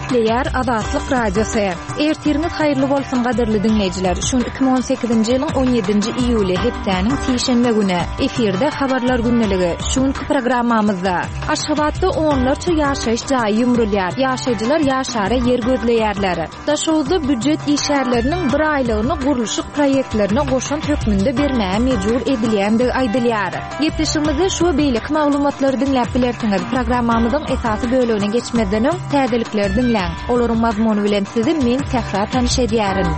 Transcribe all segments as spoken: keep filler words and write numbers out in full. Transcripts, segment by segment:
Nükleer Azatlyk Radiosu. Ertiriniz hayırlı bolsun gaderli dinleyijiler. Şun iki bin on sekizinji ýylyň on ýedinji iýuly hepdäniň seşenbe güni efirde habarlar günneligi. Şunky programmamyzda Aşgabatda onlarça ýaşaýyş jaýy ýumrulýar. Ýaşaýjylar ýaşara ýer gözleýärler. Daşowda büdjet işärleriniň bir aýlygyny gurulşyk proýektlerine goşan hökmünde bermäge mejbur edilýändigi aýdylýar. Gepleşigimizde şu beýlik maglumatlary dinläp bilersiňiz. Programmamyzyň esasy bölügine geçmeden öň täzelikleri dinläň. Olaryň mazmuny bilen sizi men tährar tanyş edýärin.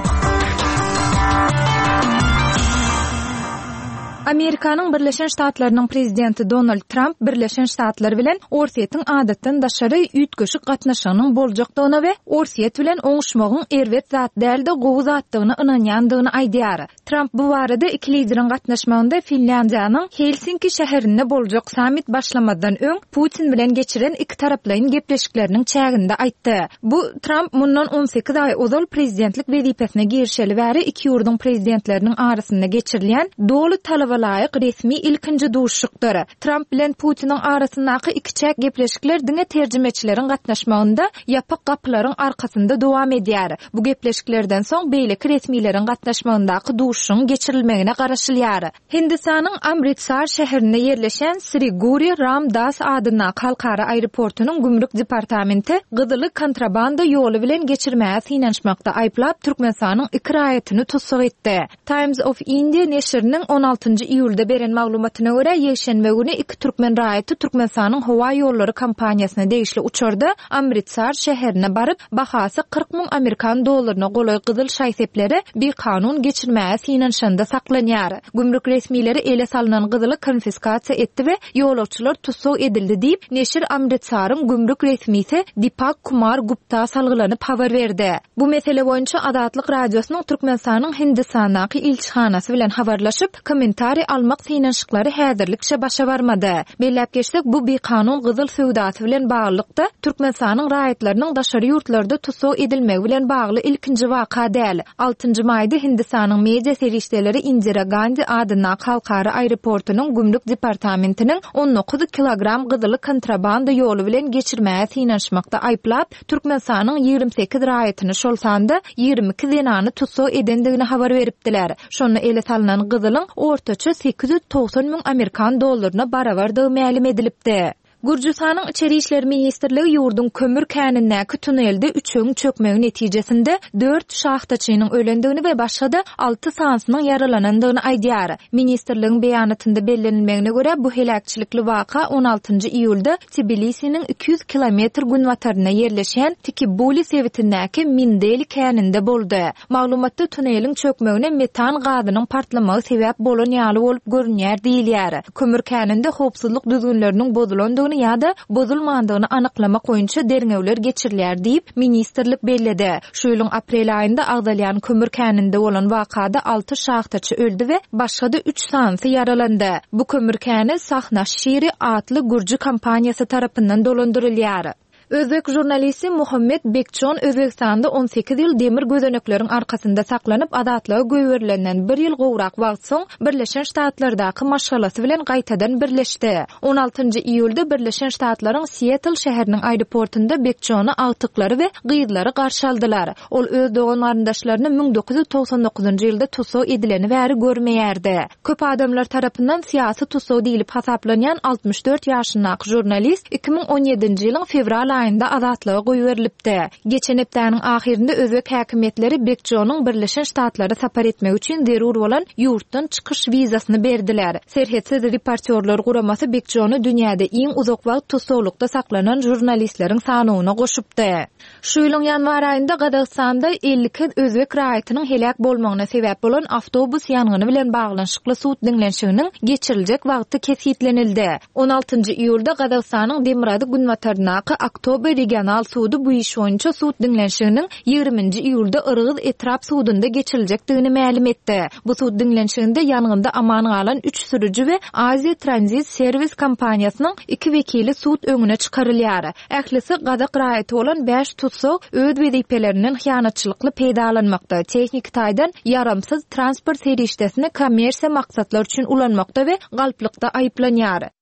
Amerikanyň Birleşen Ştatlarynyň prezidenti Donald Trump Birleşen Ştatlar bilen Orsiýetiň adatdan daşary üýtgeşik gatnaşygynyň boljakdygyna we Orsiýet bilen oňuşmagyň erwet zat dälde gowy zatdygyna ynanýandygyny aýdýar. Trump bu barada iki lideriň gatnaşmagynda Finlandiýanyň Helsinki şäherinde boljak samit başlamadan öň Putin bilen geçiren iki taraplyň gepleşikleriniň çäginde aýtdy. Bu Trump mundan on sekiz aý ozal prezidentlik wezipesine girişeli bäri iki ýurduň prezidentleriniň arasynda geçirilýän dolu talaba laýyk resmi ilkinji duşukdyr. Trump bilen Putiniň arasyndaky iki çäk gepleşikler diňe terjimeçileriň gatnaşmagynda ýapyk gapylaryň arkasynda dowam edýär. Bu gepleşiklerden soň beýleki resmiýetiň gatnaşmagyndaky duşuň geçirilmegine garaşylýar. Hindistanyň Amritsar şäherinde ýerleşen Sri Guru Ram Das adyna halkara aeroportunyň gümrük departamenti gyzyly kontrabanda ýoly bilen geçirmäge synanşmakda aýplap Türkmenistanyň iki raýatyny tutsak etdi. Times of India neşriniň on altyncı iýulda beren maglumatyna görä ýeşenbe güni iki türkmen raýaty Türkmenistanyň howa ýollary kompaniýasyna degişli uçurda Amritsar şäherine baryp bahasy kırk miň Amerikan dollaryna goloý gyzyl şaýsepleri bir kanun geçirmäge synanşynda saklanýar. Gümrük resmiýetleri ele salynan gyzyly konfiskasiýa etdi we ýolagçylar tutsak edildi diýip neşir Amritsaryň gümrük resmiýeti Dipak Kumar Gupta salgylanyp habar berdi. Bu mesele boýunça Azatlyk radiosynyň Türkmenistanyň Hindistandaky ilçihanasy bilen habarlaşyp komentari almak synanşyklary häzirlikçe başa barmady. Belläp geçsek bu bir kanun gyzyl söwdasy bilen baglykda Türkmenistanyň raýatlarynyň daşary ýurtlarda tutsak edilmegi bilen bagly ilkinji waka däl. altyncı maýda Hindistanyň media serişdeleri Indira Gandhi adyna halkara aeroportunyň gümrük departamentiniň on dokuz kilogram gyzyly kontrabanda ýoly bilen geçirmäge synanşmakda aýplap Türkmenistanyň ýygrimi sekiz raýatyny şol sanda ýygrimi iki denany tutsak edendigini habar beripdiler. Şonu ele salynan gyzylyň ortaça sekiz ýüz togson miň Amerikan dollaryna barabardygy ma'lum edilipdi. Gürjistanyň içeri işler ministrligi ýurdun kömür känindäki tunelde üçüň çökmegi netijesinde dört şahtaçynyň ölendigini we başga alty sansynyň yaralanandygyny aýdýar. Ministrligiň beýanatynda bellenilmegine görä bu helakçylikli waka on altyncı iýulda Tbilisiň iki yüz kilometr günwataryna ýerleşen Tikibuli sewitindäki Mindeli käninde boldy. Maglumatda tuneliň çökmegine metan gazynyň partlamagy sebäp bolan ýaly bolup görünýär diýilýär. Kömür käninde howpsuzlyk düzgünleriniň bozulandygyny ýa-da bozulmandygyny anaklamak boýunça derňewler geçirilýär diýip ministrlik belledi. Şu ýylyň aprel aýynda Agdalýan kömür käninde bolan wakada alty şahtaçy öldü we başga da üç sansy yaralandy. Bu kömür käni Sahna Şiri adly gurji kompaniýasy tarapyndan dolandyrylýar. Özbek jurnalisti Muhammed Bekçon Özbekistanda on sekiz ýyl demir gözenekleriň arkasynda saklanyp adatlyga göwerilenden bir ýyl gowrak wagt soň Birleşen Ştatlardaky maşgalasy bilen gaýtadan birleşdi. on altyncı iýulda Birleşen Ştatlaryň Seattle şäheriniň aeroportunda Bekçony agtyklary we gyýdylary garşy aldylar. Ol öz dogan marandaşlaryny ming dokuz ýüz togson dokuzunjy ýylda tutsak edileni bäri görmeýärdi. Köp adamlar tarapyndan siýasy tutsak diýilip hasaplanýan altmış dört ýaşyndaky jurnalist iki ming on ýedinji ýylyň fevral aýynda azatlyga goýuberilipdi. Geçen hepdäniň ahirinde özbek häkimetleri Bekçonyň Birleşen Ştatlary sapar etmek üçin zerur bolan ýurtdan çykyş wizasyny berdiler. Serhetsiz reportyorlar guramasy Bekçony dünýäde iň uzak wagt tutsaklykda saklanan jurnalistleriň sanyna goşupdy. Şu ýylyň ýanwar aýynda Gazagstanda ellik özbek raýatynyň helak bolmagyna sebäp bolan awtobus ýangyny bilen baglanşykly suwt diňlenşiginiň geçiriljek wagty kesitlenildi. on altyncı iýulda Gazagstanyň Demirady günwatarynaky Oktober regional suwdy bu iş boýunça suwt diňlenşiginiň ýygrimiňji iýulda Irgyz etrap suwdynda geçiriljekdigini ma'lum etdi. Bu suwt diňlenşiginde ýangynda aman galan üç sürüji we Asia Transit Service kompaniýasynyň iki wekili suwt öňüne çykarylýar. Ählisi Gazak raýaty bolan beş tutsak öz wezipelerinden hyýanatçylykly peýdalanmakda, teknik taýdan yaramsyz transport serişdesini kommersiýa maksatlar üçin ulanmakda we galplykda aýyplanýar.